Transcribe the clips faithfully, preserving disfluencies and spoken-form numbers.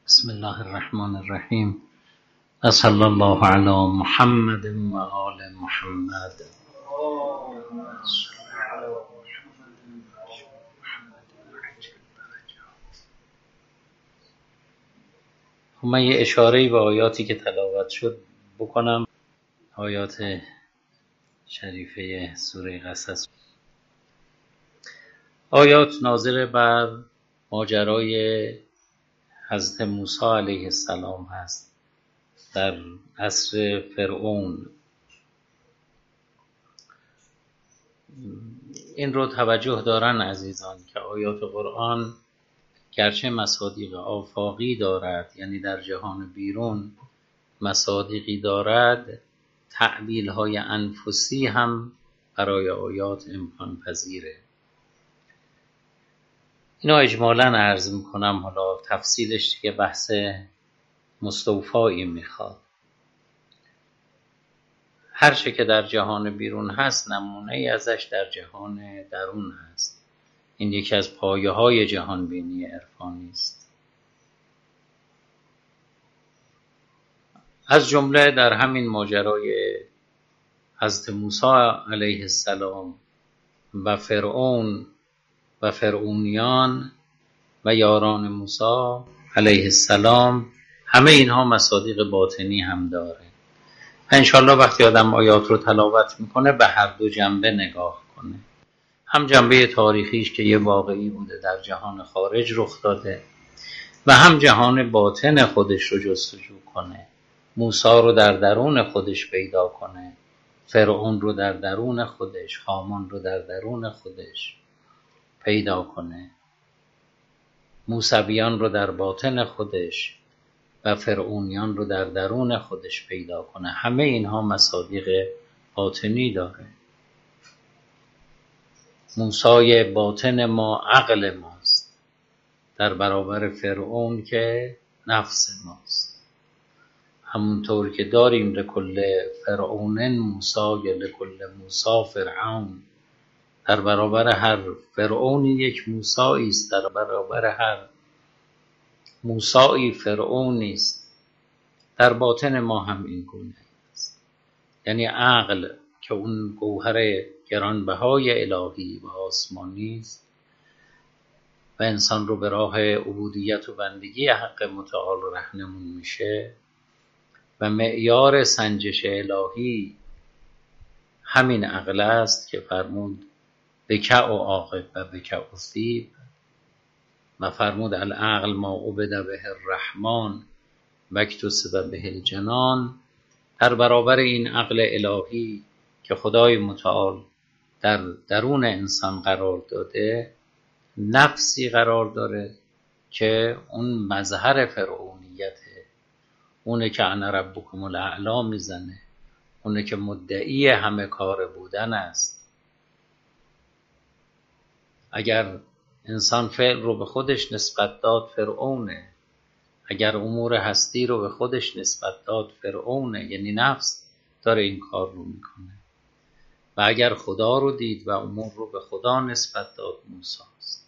بسم الله الرحمن الرحیم. صلی الله علی محمد و آل محمد. من یه اشاره‌ای به آیاتی که تلاوت شد بکنم. آیات شریفه سوره قصص. آیات ناظر بر ماجرای حضرت موسی علیه السلام هست در عصر فرعون. این رو توجه دارن عزیزان که آیات قرآن گرچه مصادیق آفاقی دارد، یعنی در جهان بیرون مصادیقی دارد، تعبیل های انفسی هم برای آیات امکان پذیره. اینا اجمالاً عرض میکنم، حالا تفصیلش که بحث مستوفایی میخواد. هر چه که در جهان بیرون هست نمونه ای ازش در جهان درون هست. این یکی از پایه های جهان بینی عرفانی است. از جمله در همین ماجرای حضرت موسی علیه السلام و فرعون و فرعونیان و یاران موسی علیه السلام، همه اینها مصادیق باطنی هم داره. انشالله وقتی آدم آیات رو تلاوت میکنه به هر دو جنبه نگاه کنه، هم جنبه تاریخیش که یه واقعی بوده در جهان خارج رخ داده و هم جهان باطن خودش رو جستجو کنه. موسی رو در درون خودش پیدا کنه، فرعون رو در درون خودش، هامان رو در درون خودش پیدا کنه، موسویان رو در باطن خودش و فرعونیان رو در درون خودش پیدا کنه. همه اینها مصادیق باطنی داره. موسی باطن ما عقل ماست در برابر فرعون که نفس ماست. همونطور که داریم لکل فرعون موسی، لکل موسی فرعون، در برابر هر فرعونی یک موسی است، در برابر هر موسی فرعونی است. در باطن ما هم این گونه است. یعنی عقل که اون گوهر گرانبهای الهی و آسمانی است و انسان رو به راه عبودیت و بندگی حق متعال رهنمون میشه و معیار سنجش الهی همین عقل است که فرمود بکع و عاقب و بکع و ثیب و فرمود العقل ما عبد به الرحمن واکتسب به الجنان. در برابر این عقل الهی که خدای متعال در درون انسان قرار داده، نفسی قرار داره که اون مظهر فرعونیته، اونه که انا ربکم الاعلی میزنه، اونه که مدعی همه کار بودن است. اگر انسان فعل رو به خودش نسبت داد فرعونه، اگر امور هستی رو به خودش نسبت داد فرعونه، یعنی نفس داره این کار رو میکنه. و اگر خدا رو دید و امور رو به خدا نسبت داد موسی است.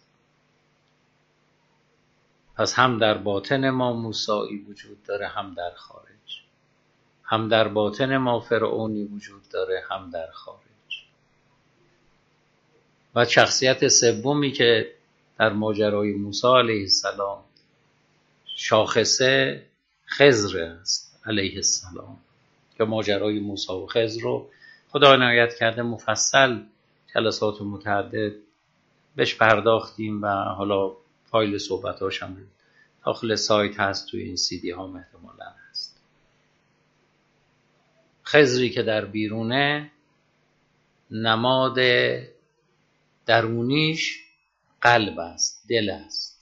پس هم در باطن ما موسایی وجود داره، هم در خارج. هم در باطن ما فرعونی وجود داره، هم در خارج. و شخصیت سومی که در ماجرای موسی علیه السلام شاخصه خضر است علیه السلام، که ماجرای موسی و خضر رو خدا عنایت کرده مفصل جلسات متعدد بهش پرداختیم و حالا فایل صحبتاش هم داخل سایت هست، توی این سی دی ها احتمالاً هست. خضری که در بیرونه نماد درونیش قلب است، دل است.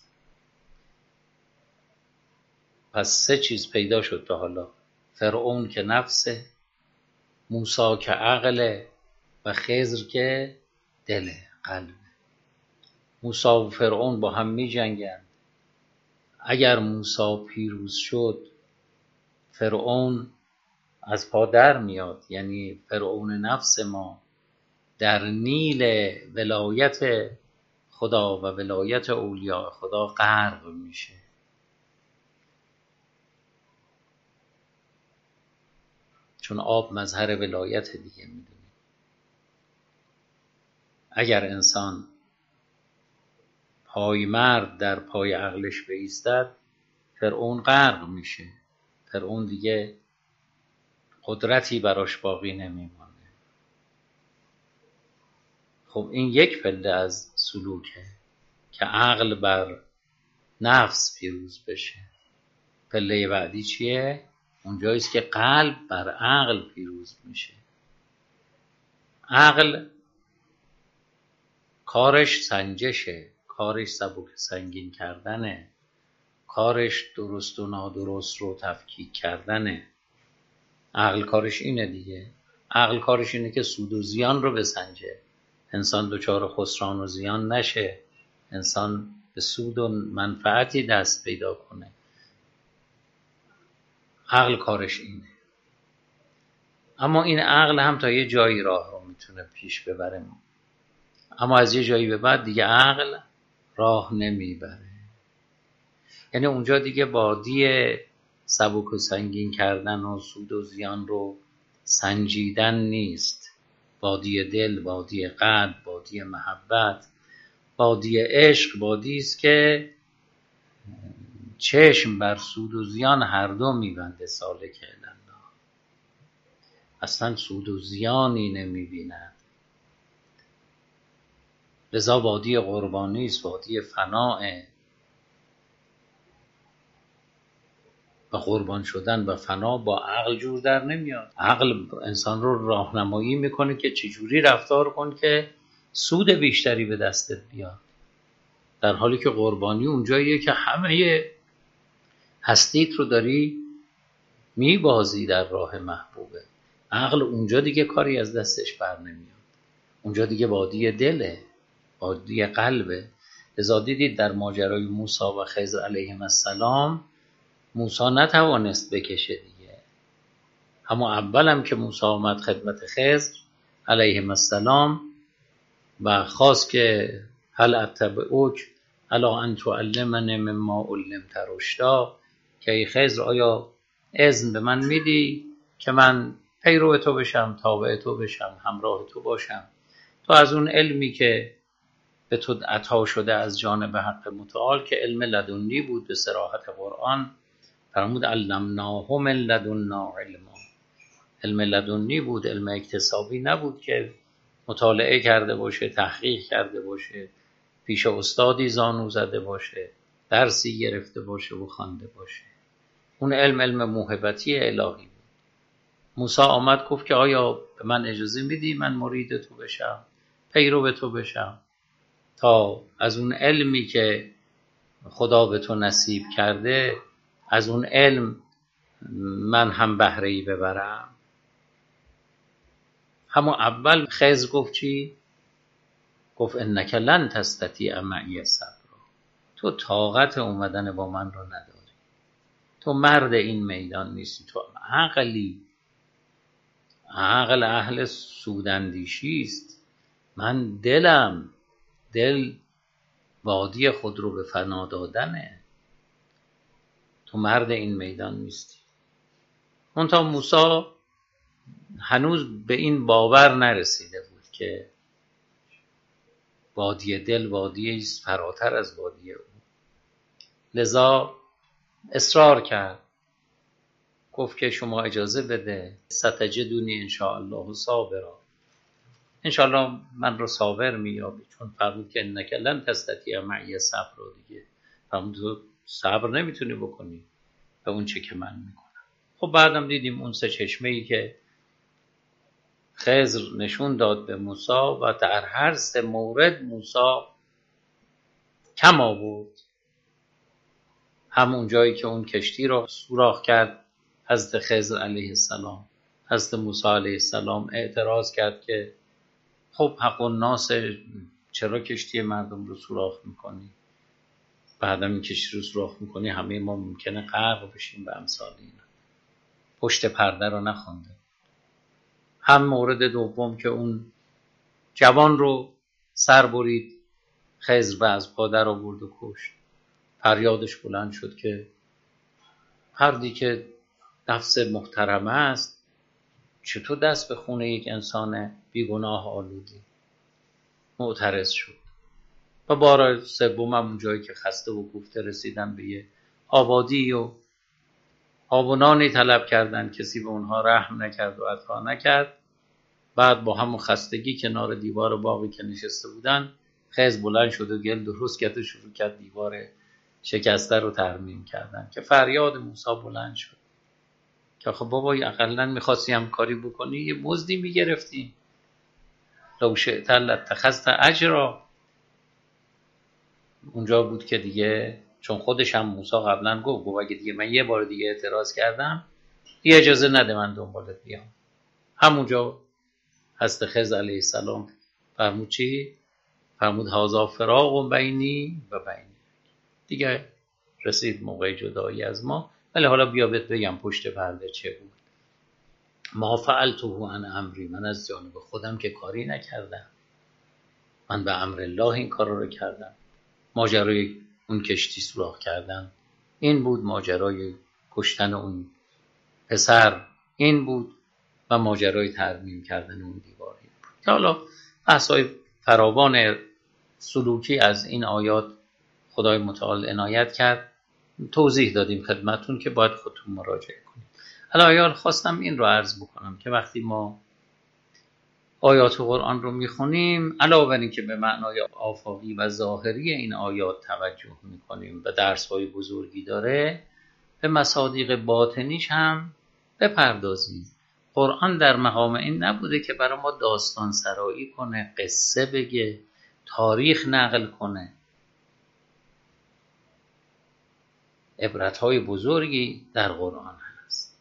پس سه چیز پیدا شد تا حالا: فرعون که نفسه، موسی که عقله و خضر که دله، قلبه. موسی و فرعون با هم می جنگن. اگر موسی پیروز شد فرعون از پا در میاد، یعنی فرعون نفس ما در نیل ولایت خدا و ولایت اولیاء خدا غرق میشه. چون آب مظهر ولایت دیگه میدونیم. اگر انسان پایمرد در پای عقلش بایستد، فرعون غرق میشه. فرعون دیگه قدرتی براش باقی نمیمونه. خب این یک پله از سلوکه که عقل بر نفس پیروز بشه. پله بعدی چیه؟ اونجاییست که قلب بر عقل پیروز میشه. عقل کارش سنجشه، کارش سبک سنگین کردنه، کارش درست و نادرست رو تفکیک کردنه. عقل کارش اینه دیگه. عقل کارش اینه که سود و زیان رو بسنجه، انسان دچار خسران و زیان نشه، انسان به سود و منفعتی دست پیدا کنه. عقل کارش اینه. اما این عقل هم تا یه جایی راه رو میتونه پیش ببره، اما از یه جایی به بعد دیگه عقل راه نمیبره. یعنی اونجا دیگه بادی سبک و سنگین کردن و سود و زیان رو سنجیدن نیست. بادی دل، بادی قلب، بادی محبت، بادی عشق، بادی است که چشم بر سود و زیان هر دو میبنده سالک الله. اصلا سود و زیانی نمیبیند. لذا وادی قربانی است، وادی فناء، و قربان شدن و فنا با عقل جور در نمیاد. عقل انسان رو راهنمایی میکنه که چجوری رفتار کن که سود بیشتری به دستت بیاد، در حالی که قربانی اونجاییه که همه هستیت رو داری میبازی در راه محبوبه. عقل اونجا دیگه کاری از دستش بر نمیاد، اونجا دیگه وادی دله، وادی قلبه. لذا دیدید در ماجرای موسی و خضر علیهم السلام، موسی نتوانست بکشه دیگه. اما اول هم که موسی آمد خدمت خضر علیهم السلام و خواست که هل اتبعوک الی ان تعلمنی مما علمت رشدا، که ای خضر آیا اذن به من میدی که من پیرو تو بشم، تابع تو بشم، همراه تو باشم، تو از اون علمی که به تو عطا شده از جانب حق متعال، که علم لدنی بود به صراحت قرآن فرمود علمناه من لدنا علما. علم لدنی بود، علم اکتسابی نبود که مطالعه کرده باشه، تحقیق کرده باشه، پیش استادی زانو زده باشه، درسی گرفته باشه و خوانده باشه. اون علم علم موهبتی الهی بود. موسی آمد گفت که آیا به من اجازه میدی من مرید تو بشم، پیرو به تو بشم، تا از اون علمی که خدا به تو نصیب کرده از اون علم من هم بهره‌ای ببرم. اما اول خضر گفت چی؟ گفت انک لن تستطیع معی صبرا، تو طاقت اومدن با من رو نداری، تو مرد این میدان نیستی، تو عقلی، عقل اهل سوداندیشی است، من دلم، دل وادی خود رو به فنا دادنه، تو مرد این میدان نیستی. منتها موسی هنوز به این باور نرسیده بود که وادی دل وادی است فراتر از وادی او. لذا اصرار کرد، گفت که شما اجازه بده، ستجدونی انشاءالله صابرا، انشاءالله من رو صابر میابی. چون فرمود که انک لن تستطیع معی صبر رو دیگه، فرمود تو صبر نمیتونی بکنی به اون چه که من میکنم. خب بعدم دیدیم اون سه چشمه ای که خضر نشون داد به موسی و در هر سه مورد موسی کم آورد. همون جایی که اون کشتی رو سوراخ کرد حضرت خضر علیه السلام، حضرت موسی علیه السلام اعتراض کرد که خب حق الناس، چرا کشتی مردم رو سوراخ میکنی؟ بعدم این کشتی رو سوراخ میکنی همه ما ممکنه غرق بشیم به امثال اینا. پشت پرده رو نخونده. هم مورد دوم که اون جوان رو سر برید، خضر و از پا در آورد و کشت. فریادش بلند شد که فردی که نفس محترمه است چطور دست به خون یک انسان بیگناه آلودی؟ معترض شد. و بار سوم هم اون جایی که خسته و کوفته رسیدن به یه آبادی و آب و نانی طلب کردن، کسی به اونها رحم نکرد و عطا نکرد. بعد با همون خستگی کنار دیوار باقی که نشسته بودن، خز بلند شد و گل درست کرد و شروع کرد دیوار شکسته رو ترمیم کردن که فریاد موسی بلند شد که خب بابا اقلن میخواستی هم کاری بکنی یه مزدی میگرفتی، لو شئت لاتخذت اجرا. اونجا بود که دیگه چون خودش هم موسی قبلا گفت گفت اگه دیگه من یه بار دیگه اعتراض کردم دیگه اجازه نده من دنبالت بیام. همونجا هست خضر علیه السلام فرمود چی؟ فرمود هذا فراق بینی و بینی، دیگه رسید موقع جدایی از ما. ولی حالا بیا بهت بگم پشت پرده چه بود. ما فعلته عن امری، من از جانب خودم که کاری نکردم، من به امر الله این کار رو کردم. ماجرای اون کشتی سوراخ کردن این بود، ماجرای کشتن اون پسر این بود و ماجرای ترمیم کردن اون دیوار این بود. که حالا بحث‌های فراوان سلوکی از این آیات خدای متعال عنایت کرد، توضیح دادیم خدمتون که باید خودتون مراجعه کنید. الان خواستم این رو عرض بکنم که وقتی ما آیات قرآن رو میخونیم، علاوه بر این که به معنای آفاقی و ظاهری این آیات توجه میکنیم و درس‌های بزرگی داره، به مصادیق باطنیش هم بپردازیم. قرآن در مقام این نبوده که برای ما داستان سرایی کنه، قصه بگه، تاریخ نقل کنه. عبرت‌های بزرگی در قرآن هست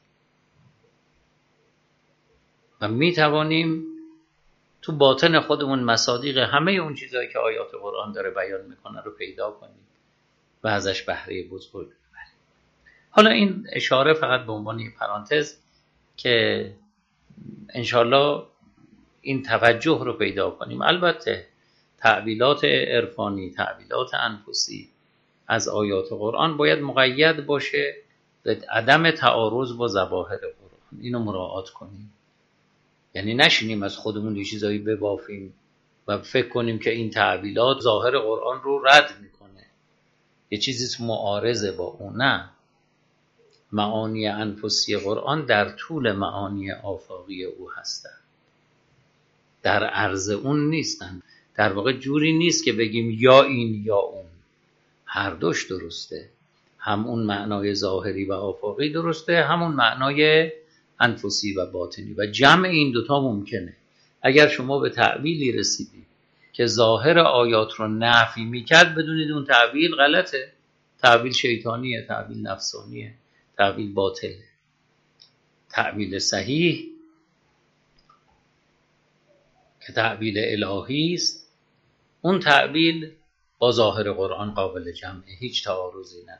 و میتوانیم تو باطن خودمون مصادیق همه اون چیزایی که آیات قرآن داره بیان میکنه رو پیدا کنیم و ازش بهره بزرگ ببریم. حالا این اشاره فقط به عنوان یک پرانتز که انشالله این توجه رو پیدا کنیم. البته تعبیلات عرفانی، تعبیلات انفسی از آیات قرآن باید مقید باشه به عدم تعارض با ظواهر قرآن. اینو مراعات کنیم، یعنی نشینیم از خودمون یه چیزایی ببافیم و فکر کنیم که این تعبیلات ظاهر قرآن رو رد میکنه، یه چیزی معارضه با اون. نه، معانی انفسی قرآن در طول معانی آفاقی او هستند، در عرض اون نیستند. در واقع جوری نیست که بگیم یا این یا اون، هر دوش درسته. هم اون معنای ظاهری و آفاقی درسته، همون معنای انفسی و باطنی، و جمع این دوتا ممکنه. اگر شما به تعبیلی رسیدید که ظاهر آیات رو نفی میکرد، بدونید اون تعبیل غلطه، تعبیل شیطانیه، تعبیل نفسانیه، تعبیل باطله. تعبیل صحیح که تعبیل الهی است، اون تعبیل با ظاهر قرآن قابل جمعه، هیچ تعارضی نداره.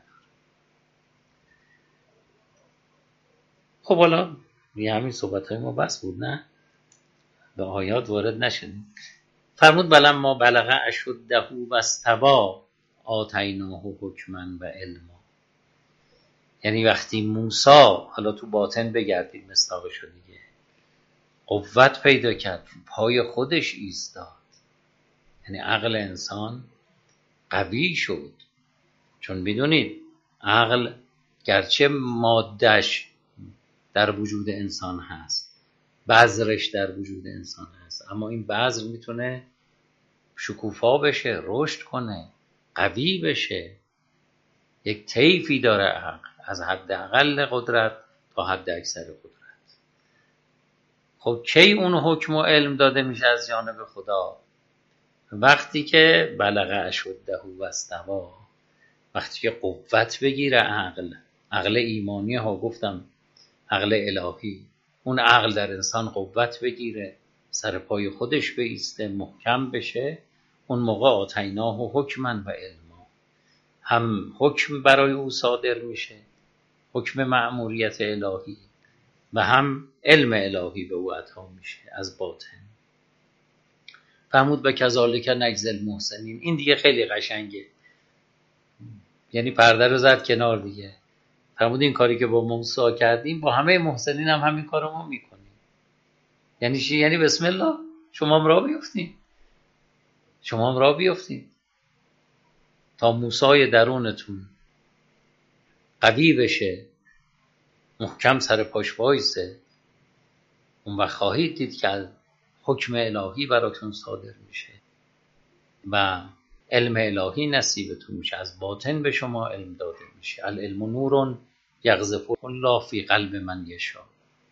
خب حالا یه همین صحبت های ما بس بود، نه؟ به آیات وارد نشدیم. فرمود بلم ما بلغ اشده و استوی آتیناه حکما و علما. یعنی وقتی موسی، حالا تو باطن بگردید مصداقش رو دیگه، قوت پیدا کرد، پای خودش ایستاد، یعنی عقل انسان قوی شد. چون میدونید عقل گرچه مادهش در وجود انسان هست، بذرش در وجود انسان هست، اما این بذر میتونه شکوفا بشه، رشد کنه، قوی بشه. یک طیفی داره عقل، از حد اقل قدرت تا حد اکثر قدرت. خب کی اون حکم و علم داده میشه از جانب خدا؟ وقتی که بلغ اشده و استوی، وقتی که قوت بگیره عقل، عقل ایمانی ها گفتم، عقل الهی، اون عقل در انسان قوت بگیره، سر پای خودش بایسته، محکم بشه، اون موقع آتیناه حکما و علما، هم حکم برای او صادر میشه، حکم مأموریت الهی، و هم علم الهی به او عطا میشه از باطن. فرمود به کذالک نجزی المحسنین. این دیگه خیلی قشنگه، یعنی پرده رو زد کنار دیگه. فرمود این کاری که با موسی کردیم با همه محسنین هم همین کارو ما میکنیم. یعنی چی؟ یعنی بسم الله شما هم راه بیفتین، شما هم راه بیفتین تا موسی درونتون قوی بشه، محکم سر پاش وایسه. اون وقت خواهید دید که حکم الهی براتون صادر میشه و علم الهی نصیبتون میشه، از باطن به شما علم داده میشه. العلم نور یقذف الله فی قلب من یشاء.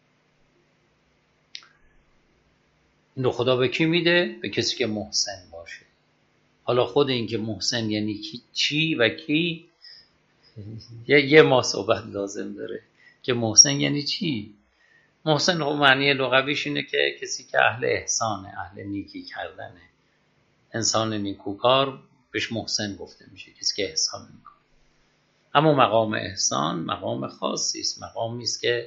این رو خدا به کی میده؟ به کسی که محسن باشه. حالا خود این که محسن یعنی کی، چی و کی، یه یه ما صحبت لازم داره که محسن یعنی چی. محسن خب معنی لغویش اینه که کسی که اهل احسانه، اهل نیکی کردنه، انسان نیکوکار بهش محسن گفته میشه، کسی که احسان میکنه. اما مقام احسان مقام خاصی است، مقامی است که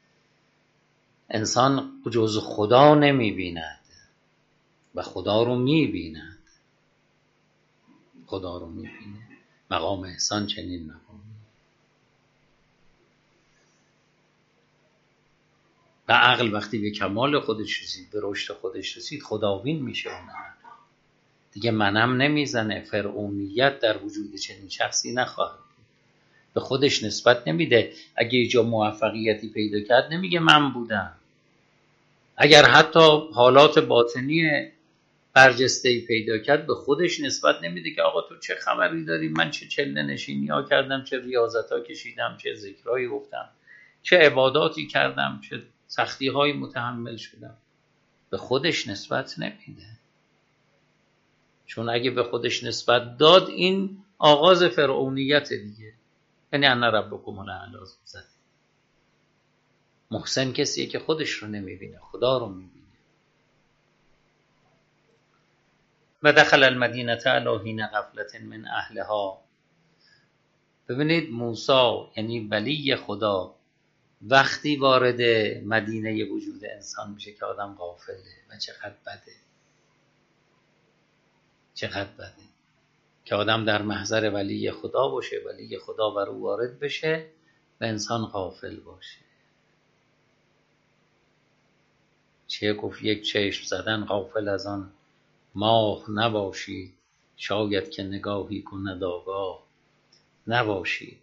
انسان جز خدا نمیبیند و خدا رو میبیند، خدا رو میبینه. مقام احسان چنین مقامی. و عقل وقتی به کمال خودش رسید، به رشد خودش رسید، خداوین میشه. اون دیگه منم نمیزنه، فرعونیت در وجود چنین شخصی نخواهد بود. به خودش نسبت نمیده. اگه یه جا موفقیتی پیدا کرد نمیگه من بودم. اگر حتی حالات باطنی برجسته‌ای پیدا کرد به خودش نسبت نمیده که آقا تو چه خبری داری، من چه چله نشینی ها کردم، چه ریاضت ها کشیدم، چه ذکرهایی گفتم، چه عباداتی کردم، چه سختی های متحمل شدم. به خودش نسبت نمیده. چون اگه به خودش نسبت داد این آغاز فرعونیت دیگه. یعنی انا ربکم الاعلی زده. محسن کسیه که خودش رو نمیبینه، خدا رو میبینه. و دخل المدینه علی حین غفلة من اهلها. ببینید موسی یعنی ولی خدا وقتی وارد مدینه وجود انسان میشه که آدم غافله و چقدر بده، چقدر بده که آدم در محضر ولی خدا باشه، ولی خدا بر او وارد بشه و انسان غافل باشه. چه گفت یک چشم زدن غافل از آن ماه نباشی، شاید که نگاهی کند آگاه نباشی.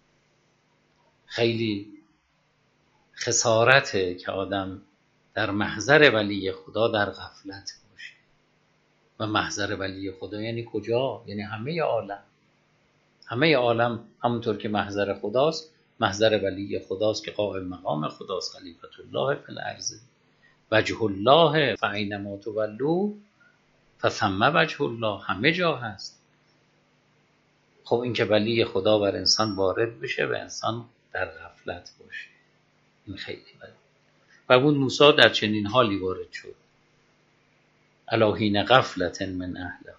خیلی خسارته که آدم در محضر ولی خدا در غفلت باشه. و محضر ولی خدا یعنی کجا؟ یعنی همه عالم. همه عالم همونطور که محضر خداست، محضر ولی خداست که قائم مقام خداست، خلیفة الله فی الارض، وجه الله فاینما تولوا فثم وجه الله. همه جا هست. خب این که ولی خدا بر انسان وارد بشه و انسان در غفلت باشه، این خیلی بده. و اون موسی در چنین حالی وارد شد، الی حین غفلة من اهلها.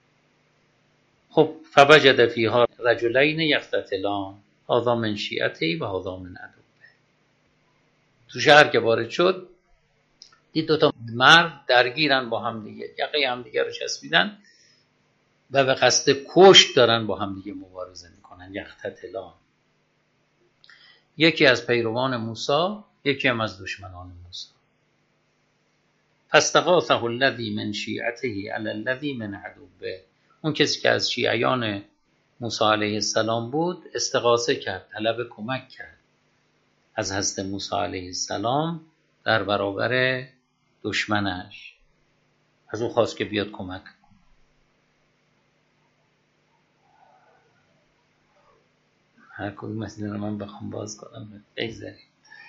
خب فوجد فیها رجلین یقتتلان هذا من شیعته و هذا من عدوه. تو شهر که وارد شد دید دوتا مرد درگیرن با هم دیگه، یقه هم دیگه رو چسبیدن و به قصد کشت دارن با هم دیگه مبارزه میکنن. یقتتلان، یکی از پیروان موسی، یکی هم از دشمنان موسی. فاستغاثه الذی من شیعته علی الذی من عدوه. اون کسی که از شیعیان موسی علیه السلام بود استغاثه کرد، طلب کمک کرد از حضرت موسی علیه السلام در برابر دشمنش. از اون خواست که بیاد کمک کنه. هر کدوم مثلا من بخوام باز کنم بگذاریم.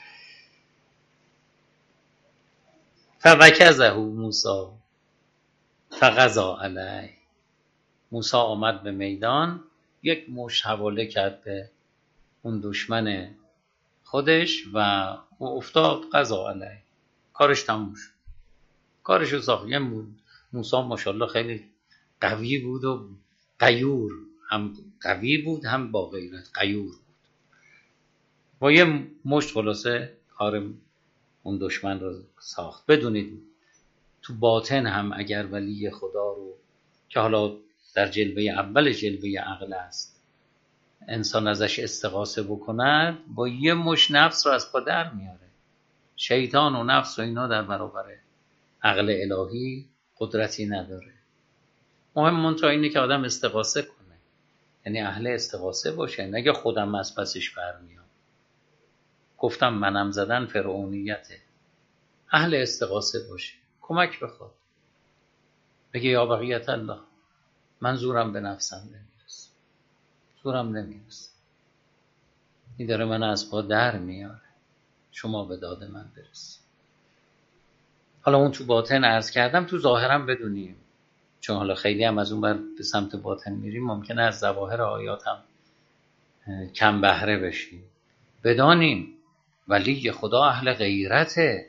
فوکزه موسی فغزا علیه. موسی آمد به میدان، یک مشت حواله کرد به اون دشمن خودش و او افتاد قضا علیه. کارش تموم شد، کارش رو ساخت. یه موسی ماشاءالله خیلی قوی بود و غیور، هم قوی بود هم با غیرت، غیور بود. با یه مشت خلاصه کار اون دشمن رو ساخت. بدونید تو باطن هم اگر ولی خدا رو که حالا در جلوه اول جلوه عقل است انسان ازش استغاثه بکند، با یه مشت نفس رو از پا در میاره. شیطان و نفس و اینا در برابر عقل الهی قدرتی نداره. مهم منتها اینه که آدم استغاثه کنه، یعنی اهل استغاثه باشه، نگه خودم از پسش برمیام. گفتم منم زدن فرعونیته. اهل استغاثه باشه، کمک بخواد، بگه یا بقیت الله، من زورم به نفسم نمیرسه، زورم نمیرسه، این داره من از پا در میاره، شما به داد من برسید. حالا اون تو باطن عرض کردم، تو ظاهرم بدونیم، چون حالا خیلی هم از اون بر به سمت باطن میریم، ممکنه از ظواهر آیات هم کم بهره بشیم. بدانیم ولی خدا اهل غیرته،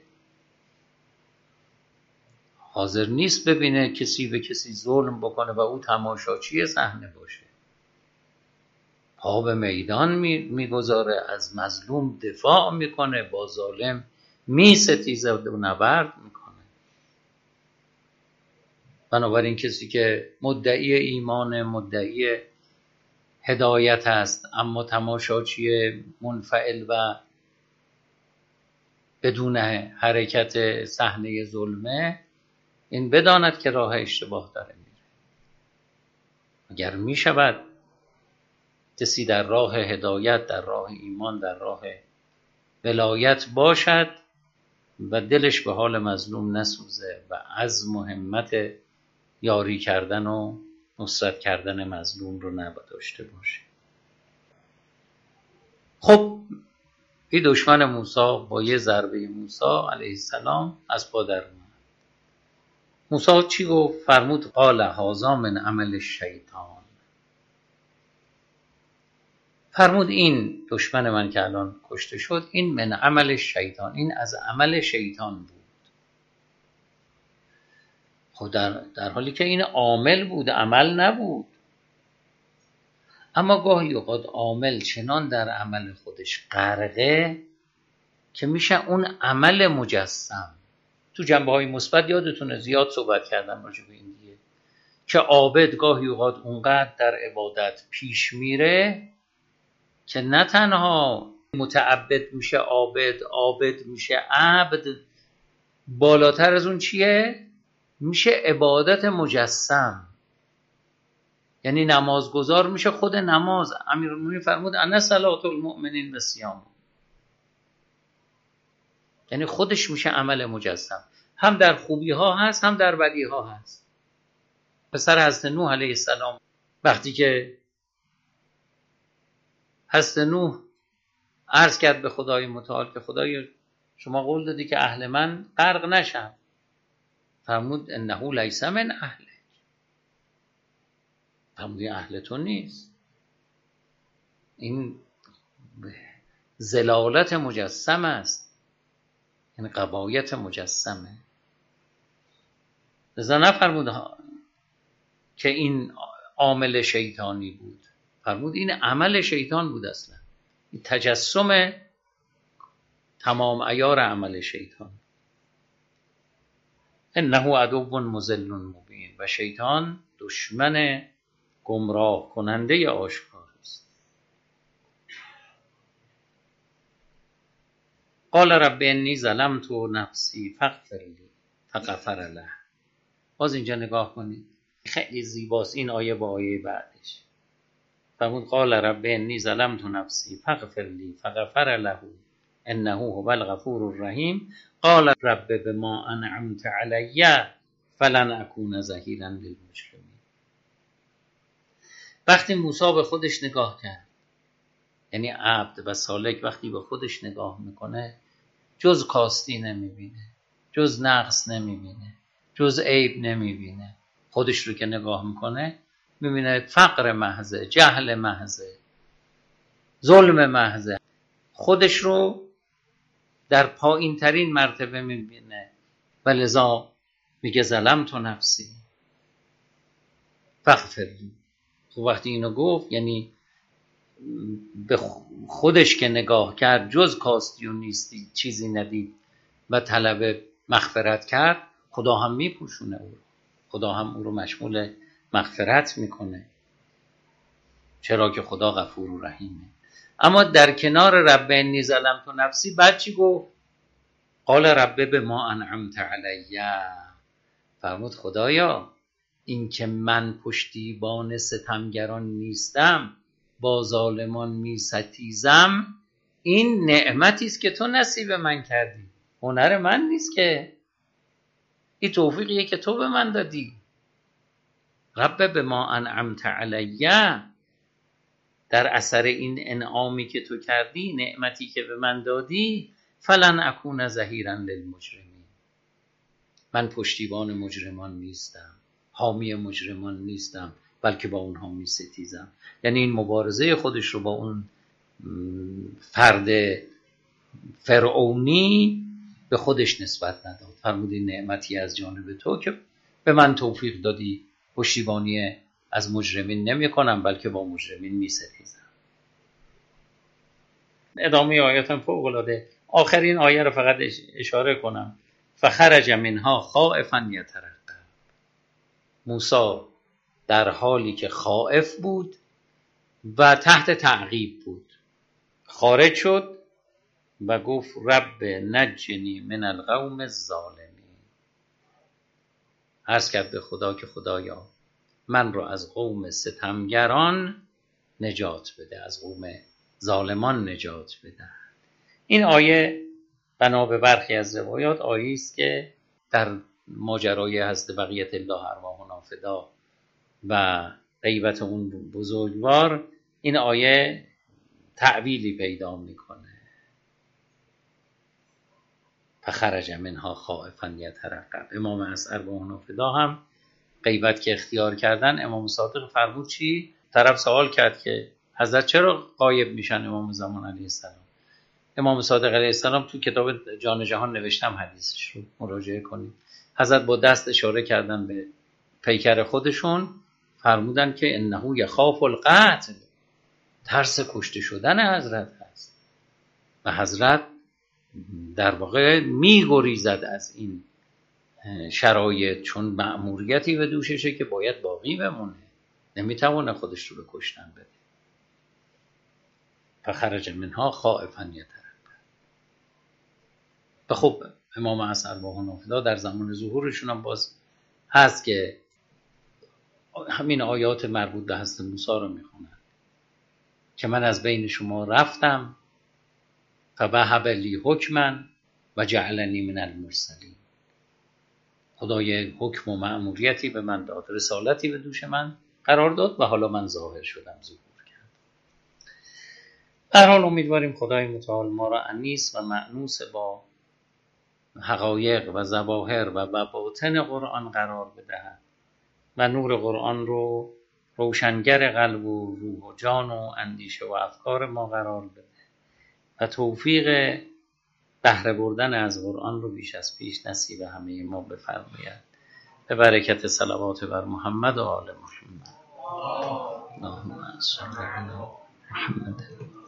حاضر نیست ببینه کسی به کسی ظلم بکنه و او تماشاچی صحنه باشه. پا به میدان میگذاره، از مظلوم دفاع میکنه، با ظالم میستیزه و نبرد میکنه. بنابراین کسی که مدعی ایمان، مدعی هدایت است، اما تماشاچی منفعل و بدون حرکت صحنه ظلمه، این بداند که راه اشتباه داره میره. اگر میشود کسی در راه هدایت، در راه ایمان، در راه ولایت باشد و دلش به حال مظلوم نسوزه و عزم و همت یاری کردن و نصرت کردن مظلوم رو نداشته باشه. خب این دشمن موسی با یه ضربه موسی علیه السلام از پا در اومد. موسی چی گفت؟ فرمود قال هذا من عمل الشیطان. فرمود این دشمن من که الان کشته شد، این من عمل شیطان، این از عمل شیطان بود. خب در, در حالی که این عامل بود، عمل نبود. اما گاهی اوقات عامل چنان در عمل خودش غرقه که میشه اون عمل مجسم. تو جنبه های مثبت یادتونه زیاد صحبت کردم راجع به این دیگه، که عابد گاهی اوقات اونقدر در عبادت پیش میره که نه تنها متعبد میشه عابد، عابد میشه عبد، بالاتر از اون چیه؟ میشه عبادت مجسم، یعنی نمازگزار میشه خود نماز. امیرالمومنین فرمود انا صلاة المؤمنین و صیام، یعنی خودش میشه عمل مجسم. هم در خوبی ها هست، هم در بدی ها هست. پسر حضرت نوح علیه السلام وقتی که حضرت نوح عرض کرد به خدای متعال که خدای شما قول دادی که اهل من غرق نشن، فرمود انه لیس من اهلک، فرمود اهل تو نیست، این ضلالت مجسم است، این قبایت مجسمه. لذا نفرمود که این عامل شیطانی بود، فرمود این عمل شیطان بود، اصلا این تجسم تمام عیار عمل شیطان. انه عدو مضل مبین، و شیطان دشمن گمراه کننده آشکار است. قال رب انی ظلمت نفسی فاغفر لی فغفر له. باز اینجا نگاه کنید، خیلی زیباست این آیه با آیه بعدش. فرمود قال رب انی ظلمت نفسی فاغفر لی فغفر له انه هو الغفور الرحیم. قال رب بما انعمت علی فلن اکون ظهیرا للمجرمین. وقتی موسی به خودش نگاه کرد، یعنی عبد و سالک وقتی به خودش نگاه میکنه، جز کاستی نمیبینه، جز نقص نمیبینه، جز عیب نمیبینه. خودش رو که نگاه میکنه میبینه فقر محضه، جهل محضه، ظلم محضه. خودش رو در پایین ترین مرتبه میبینه و لذا میگه ظلمت نفسی فاغفر لی. خب وقتی اینو گفت، یعنی به خودش که نگاه کرد، جز کاستی و نیستی چیزی ندید و طلب مغفرت کرد، خدا هم میپوشونه او رو، خدا هم او رو مشمول مغفرت میکنه، چرا که خدا غفور و رحیمه. اما در کنار رب انی ظلمت نفسی بعد چی گفت؟ قال رب بما انعمت علی، فرمود خدایا این که من پشتیبان ستمگران نیستم، با ظالمان می ستیزم، این نعمتی است که تو نصیب من کردی، هنر من نیست که، این توفیقیه که تو به من دادی. رب بما انعمت علی، در اثر این انعامی که تو کردی، نعمتی که به من دادی، فلن اکون ظهیرا للمجرمین، من پشتیبان مجرمان نیستم، حامی مجرمان نیستم، بلکه با اونها می ستیزم. یعنی این مبارزه خودش رو با اون فرد فرعونی به خودش نسبت نداد، فرمود این نعمتی از جانب تو که به من توفیق دادی، پشتیبانی از مجرمین نمی کنم بلکه با مجرمین می ستیزم. ادامه آیاتم فوق العاده. آخرین آیه رو فقط اشاره کنم. فخرج منها خائفا یترقب، موسی در حالی که خائف بود و تحت تعقیب بود خارج شد و گفت رب نجنی من القوم الظالمین، عرض کرد به خدا که خدایا من رو از قوم ستمگران نجات بده، از قوم ظالمان نجات بده. این آیه بنا به برخی از روایات آیه است که در ماجرای حضرت بقیت الله ارواحنا فدا و غیبت اون بزرگوار این آیه تعویلی پیدا میکنه. فخرج منها خائفا یترقب. امام از ارواحنا فدا هم غیبت که اختیار کردن، امام صادق فرمود چی؟ طرف سوال کرد که حضرت چرا غایب میشن امام زمان علیه السلام؟ امام صادق علیه السلام تو کتاب جان جهان نوشتم، حدیثش رو مراجعه کنید. حضرت با دست اشاره کردن به پیکر خودشون، فرمودن که انه یخاف القتل، ترس کشته شدن حضرت هست و حضرت در واقع میگریزد از این شرایط، چون مأموریتی به دوششه که باید باقی بمونه، نمیتونه خودش رو به کشتن بده. فخرج منها خائفا یترقب. و خب امام از ارواحنا فدا در زمان ظهورشون هم باز هست که همین آیات مربوط به حضرت موسی رو میخونن که من از بین شما رفتم فوهب لی حکما و جعلنی من المرسلین، خدای حکم و مأموریتی به من داد، رسالتی به دوش من قرار داد و حالا من ظاهر شدم، ظهور کردم. در حال امیدواریم خدای متعال ما را انیس و مأنوس با حقایق و ظواهر و باطن قرآن قرار بدهد و نور قرآن رو روشنگر قلب و روح و جان و اندیشه و افکار ما قرار بده و توفیق بهره بردن از قرآن رو بیش از پیش نصیب همه ما بفرماید. به برکت صلوات بر محمد و آل محمد. اللهم صل علی محمد.